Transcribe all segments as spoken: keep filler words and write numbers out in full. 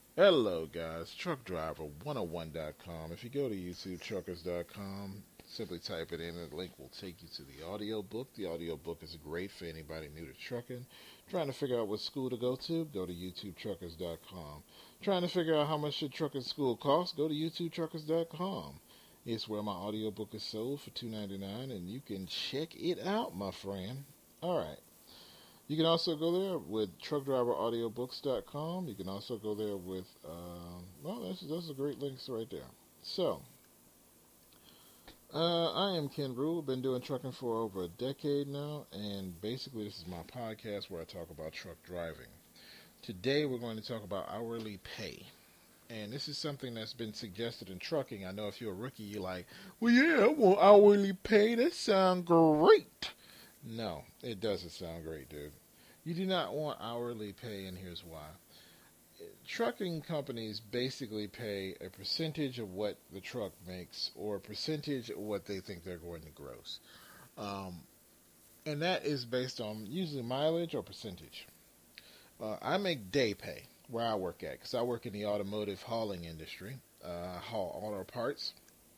Hello, guys. Truck Driver one oh one dot com. If you go to YouTube Truckers dot com, simply type it in, and the link will take you to the audio book. The audio book is great for anybody new to trucking. Trying to figure out what school to go to? Go to YouTube Truckers dot com. Trying to figure out how much should trucking school cost? Go to YouTube Truckers dot com. It's where my audio book is sold for two ninety-nine, and you can check it out, my friend. All right. You can also go there with truck driver audio books dot com. You can also go there with, um, well, that's, those are great links right there. So, uh, I am Ken Rule. Been doing trucking for over a decade now, and basically this is my podcast where I talk about truck driving. Today we're going to talk about hourly pay. And this is something that's been suggested in trucking. I know if you're a rookie, you're like, well, yeah, I want hourly pay. That sounds great. No, it doesn't sound great, dude. You do not want hourly pay, and here's why. Trucking companies basically pay a percentage of what the truck makes or a percentage of what they think they're going to gross. Um, and that is based on usually mileage or percentage. Uh, I make day pay where I work at because I work in the automotive hauling industry. Uh, I haul auto parts.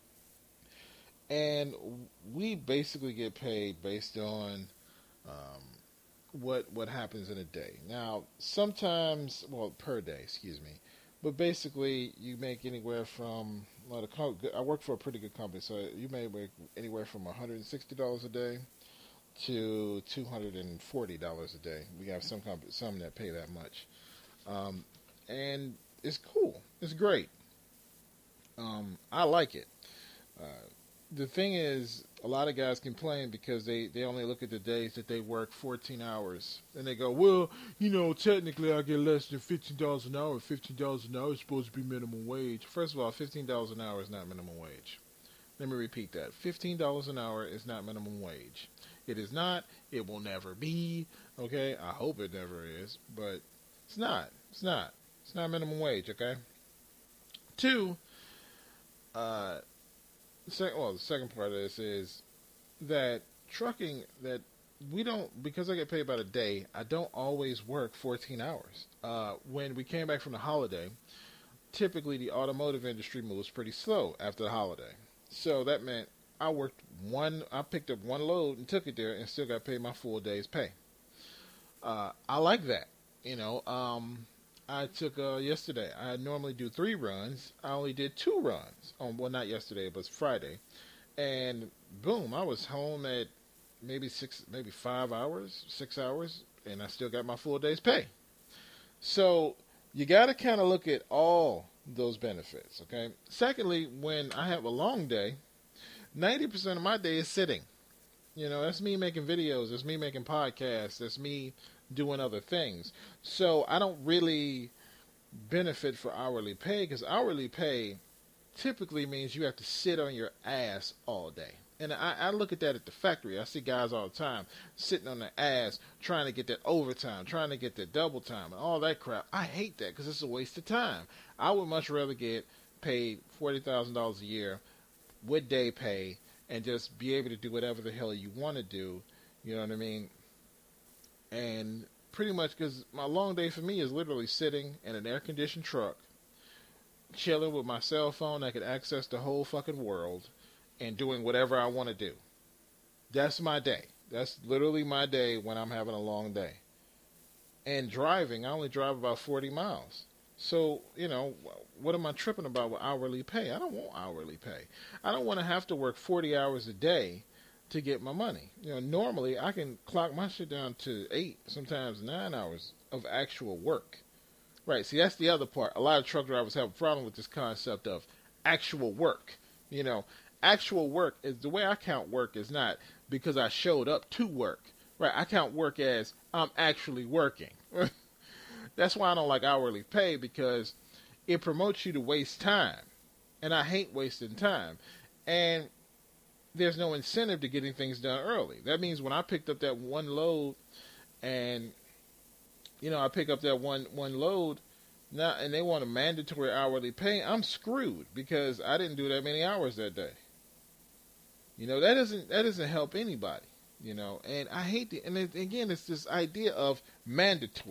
And we basically get paid based on um, what what happens in a day. Now, sometimes, well, per day, excuse me, but basically you make anywhere from, well, the, I work for a pretty good company, so you may make anywhere from one hundred sixty dollars a day to two hundred forty dollars a day. We have some companies, some that pay that much, um, and it's cool. It's great. Um, I like it. Uh, the thing is, a lot of guys complain because they, they only look at the days that they work fourteen hours. And they go, well, you know, technically I get less than fifteen dollars an hour. fifteen dollars an hour is supposed to be minimum wage. First of all, fifteen dollars an hour is not minimum wage. Let me repeat that. fifteen dollars an hour is not minimum wage. It is not. It will never be. Okay? I hope it never is. But it's not. It's not. It's not minimum wage, okay? Two, uh... Second, well, the second part of this is that trucking, that we don't, because I get paid by the day, I don't always work fourteen hours. Uh, when we came back from the holiday, typically the automotive industry moves pretty slow after the holiday. So that meant I worked one, I picked up one load and took it there and still got paid my full day's pay. Uh, I like that, you know. Um, I took uh, yesterday. I normally do three runs. I only did two runs. On well, not yesterday, but Friday. And boom, I was home at maybe six, maybe five hours, six hours, and I still got my full day's pay. So you got to kind of look at all those benefits. Okay. Secondly, when I have a long day, ninety percent of my day is sitting. You know, that's me making videos. That's me making podcasts. That's me doing other things. So I don't really benefit for hourly pay because hourly pay typically means you have to sit on your ass all day. And I, I look at that at the factory. I see guys all the time sitting on their ass trying to get that overtime, trying to get that double time and all that crap. I hate that because it's a waste of time. I would much rather get paid forty thousand dollars a year with day pay and just be able to do whatever the hell you want to do. You know what I mean? And pretty much because my long day for me is literally sitting in an air-conditioned truck, chilling with my cell phone. I could access the whole fucking world and doing whatever I want to do. That's my day. That's literally my day when I'm having a long day. And driving, I only drive about forty miles. So, you know, what am I tripping about with hourly pay? I don't want hourly pay. I don't want to have to work forty hours a day to get my money. You know, normally I can clock my shit down to eight, sometimes nine hours of actual work. Right, see, that's the other part. A lot of truck drivers have a problem with this concept of actual work. You know, actual work is, the way I count work is not because I showed up to work. Right, I count work as I'm actually working. That's why I don't like hourly pay, because it promotes you to waste time. And I hate wasting time. And there's no incentive to getting things done early. That means when I picked up that one load and, you know, I pick up that one, one load now and they want a mandatory hourly pay, I'm screwed because I didn't do that many hours that day. You know, that doesn't, that doesn't help anybody, you know, and I hate the, and it, again, it's this idea of mandatory.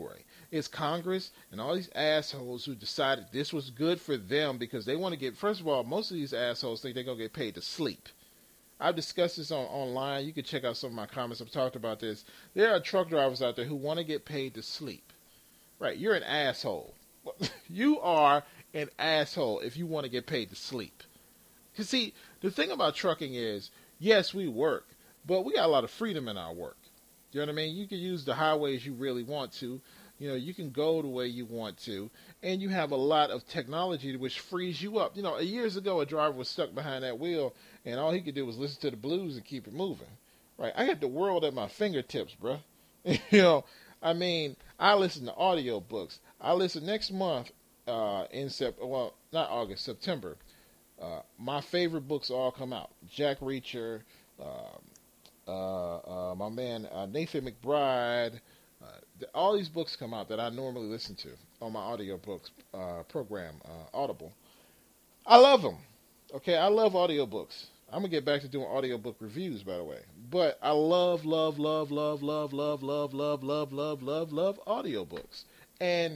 It's Congress and all these assholes who decided this was good for them because they want to get, first of all, most of these assholes think they're going to get paid to sleep. I've discussed this on online. You can check out some of my comments. I've talked about this. There are truck drivers out there who want to get paid to sleep. Right, you're an asshole. You are an asshole if you want to get paid to sleep. Because, see, the thing about trucking is, yes, we work, but we got a lot of freedom in our work. You know what I mean? You can use the highways you really want to. You know, you can go the way you want to. And you have a lot of technology which frees you up. You know, years ago, a driver was stuck behind that wheel, and all he could do was listen to the blues and keep it moving. Right? I got the world at my fingertips, bro. You know, I mean, I listen to audio books. I listen next month uh, in Sep. Well, not August, September. Uh, my favorite books all come out. Jack Reacher, uh, uh, uh, my man uh, Nathan McBride. Uh, th- all these books come out that I normally listen to on my audio books uh, program, uh, Audible. I love them. Okay, I love audiobooks. I'm going to get back to doing audiobook reviews, by the way. But I love, love, love, love, love, love, love, love, love, love, love, love audiobooks. And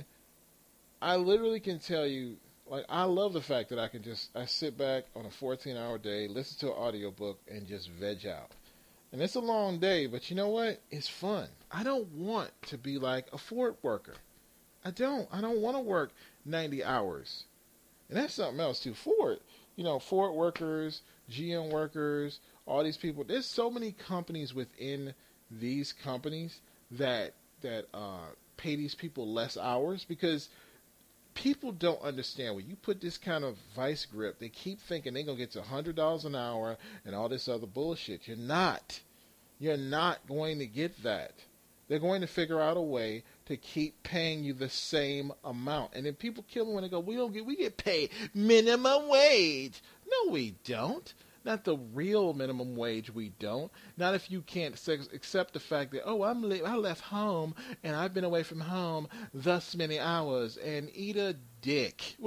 I literally can tell you, like, I love the fact that I can just, I sit back on a fourteen-hour day, listen to an audiobook, and just veg out. And it's a long day, but you know what? It's fun. I don't want to be like a Ford worker. I don't. I don't want to work ninety hours. And that's something else, too. Ford, you know, Ford workers, G M workers, all these people. There's so many companies within these companies that that uh, pay these people less hours because people don't understand when you put this kind of vice grip, they keep thinking they're going to get to one hundred dollars an hour and all this other bullshit. You're not. You're not going to get that. They're going to figure out a way to keep paying you the same amount. And then people kill them when they go, we don't get, we get paid minimum wage. No, we don't. Not the real minimum wage, we don't. Not if you can't accept the fact that, oh, I'm li- I left home and I've been away from home thus many hours and eat a dick.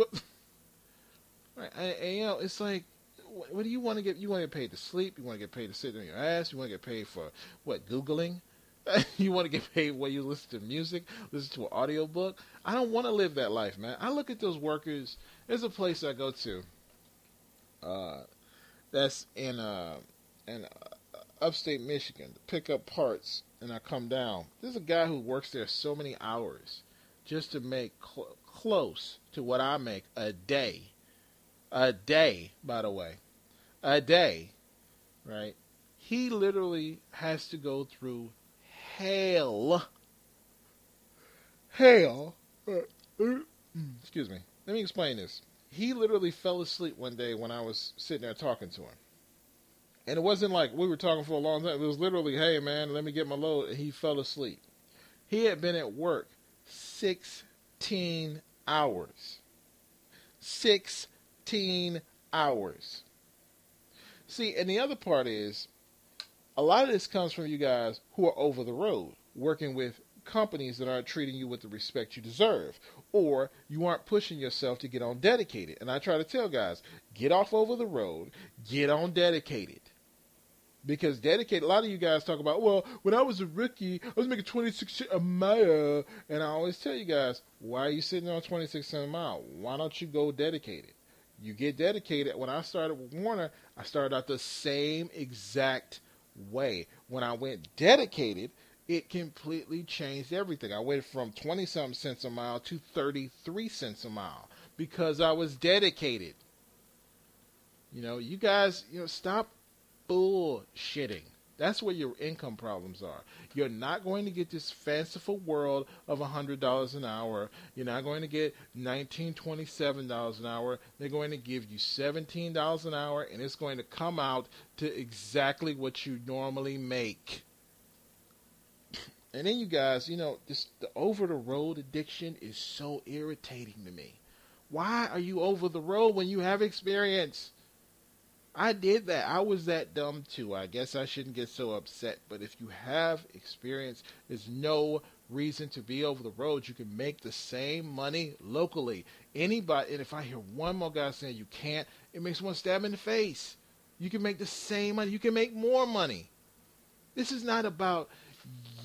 Right? And, and, you know, it's like, what, what do you want to get? You want to get paid to sleep? You want to get paid to sit on your ass? You want to get paid for, what, Googling? You want to get paid while you listen to music, listen to an audiobook? I don't want to live that life, man. I look at those workers. There's a place I go to. Uh... That's in uh, in uh, upstate Michigan to pick up parts, and I come down. There's a guy who works there so many hours just to make cl- close to what I make a day. A day, by the way. A day, right? He literally has to go through hell. Hell. Excuse me. Let me explain this. He literally fell asleep one day when I was sitting there talking to him. And it wasn't like we were talking for a long time. It was literally, hey, man, let me get my load. And he fell asleep. He had been at work sixteen hours. sixteen hours. See, and the other part is, a lot of this comes from you guys who are over the road, working with companies that aren't treating you with the respect you deserve, or you aren't pushing yourself to get on dedicated. And I try to tell guys, get off over the road, get on dedicated. Because dedicated, a lot of you guys talk about, well, when I was a rookie, I was making twenty-six cents a mile. And I always tell you guys, why are you sitting on twenty-six cents a mile? Why don't you go dedicated? You get dedicated. When I started with Warner, I started out the same exact way. When I went dedicated, it completely changed everything. I went from twenty-something cents a mile to thirty-three cents a mile because I was dedicated. You know, you guys, you know, stop bullshitting. That's where your income problems are. You're not going to get this fanciful world of one hundred dollars an hour. You're not going to get nineteen dollars, twenty-seven dollars an hour. They're going to give you seventeen dollars an hour, and it's going to come out to exactly what you normally make. And then you guys, you know, this the over-the-road addiction is so irritating to me. Why are you over the road when you have experience? I did that. I was that dumb too. I guess I shouldn't get so upset. But if you have experience, there's no reason to be over the road. You can make the same money locally. Anybody, and if I hear one more guy saying you can't, it makes one stab in the face. You can make the same money. You can make more money. This is not about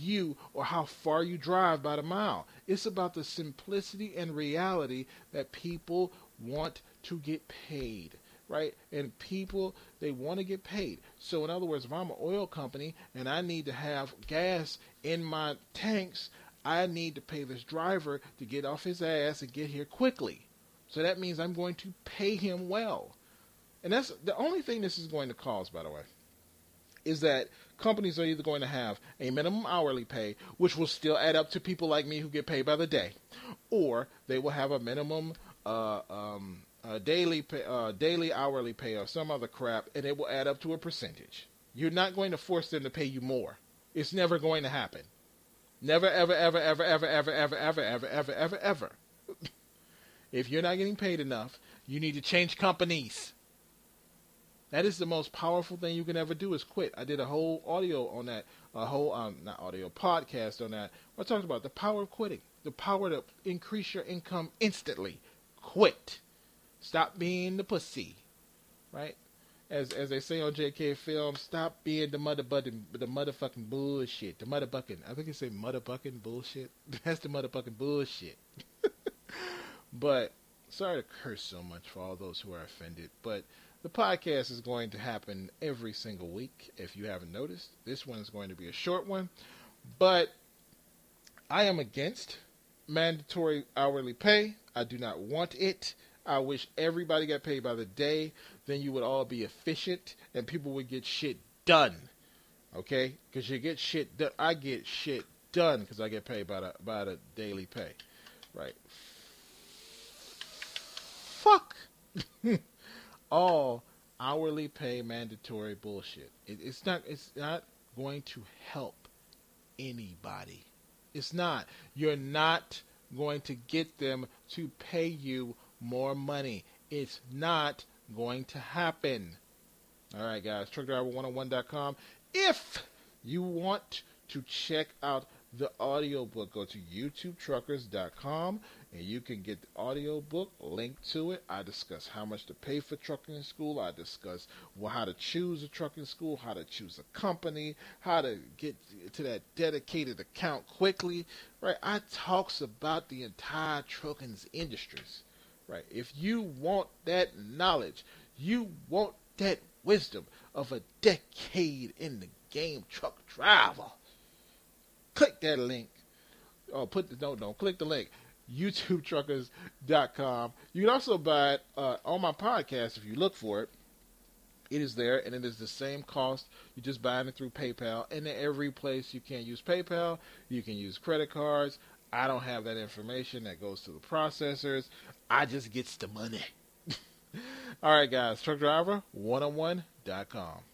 you or how far you drive by the mile. It's about the simplicity and reality that people want to get paid, right? And people, they want to get paid. So in other words, if I'm an oil company and I need to have gas in my tanks, I need to pay this driver to get off his ass and get here quickly. So that means I'm going to pay him well. And that's the only thing this is going to cause, by the way, is that companies are either going to have a minimum hourly pay, which will still add up to people like me who get paid by the day, or they will have a minimum uh, um, uh, daily pay, uh, daily hourly pay or some other crap, and it will add up to a percentage. You're not going to force them to pay you more. It's never going to happen. Never, ever, ever, ever, ever, ever, ever, ever, ever, ever, ever, ever. If you're not getting paid enough, you need to change companies. That is the most powerful thing you can ever do is quit. I did a whole audio on that, a whole, um, not audio, podcast on that. I talked about the power of quitting, the power to increase your income instantly. Quit. Stop being the pussy, right? As as they say on J K Films, stop being the mother button, the motherfucking bullshit. The motherfucking, I think they say motherfucking bullshit. That's the motherfucking bullshit. But, sorry to curse so much for all those who are offended, but the podcast is going to happen every single week, if you haven't noticed. This one is going to be a short one, but I am against mandatory hourly pay. I do not want it. I wish everybody got paid by the day. Then you would all be efficient, and people would get shit done, okay? Because you get shit done. I get shit done because I get paid by the, by the daily pay, right? Fuck all hourly pay mandatory bullshit. It, it's not. It's not going to help anybody. It's not. You're not going to get them to pay you more money. It's not going to happen. All right, guys. truck driver one oh one dot com. If you want to check out the audiobook, go to youtube truckers dot com and you can get the audiobook, link to it. I discuss how much to pay for trucking school. I discuss well, how to choose a trucking school, how to choose a company, how to get to that dedicated account quickly. Right? I talks about the entire trucking industries. Right? If you want that knowledge, you want that wisdom of a decade in the game truck driver, click that link. Oh, put the don't don't click the link. youtube truckers dot com. You can also buy it uh, on my podcast if you look for it. It is there, and it is the same cost. You're just buying it through PayPal. And in every place you can use PayPal, you can use credit cards. I don't have that information. That goes to the processors. I just gets the money. All right, guys. truck driver one oh one dot com.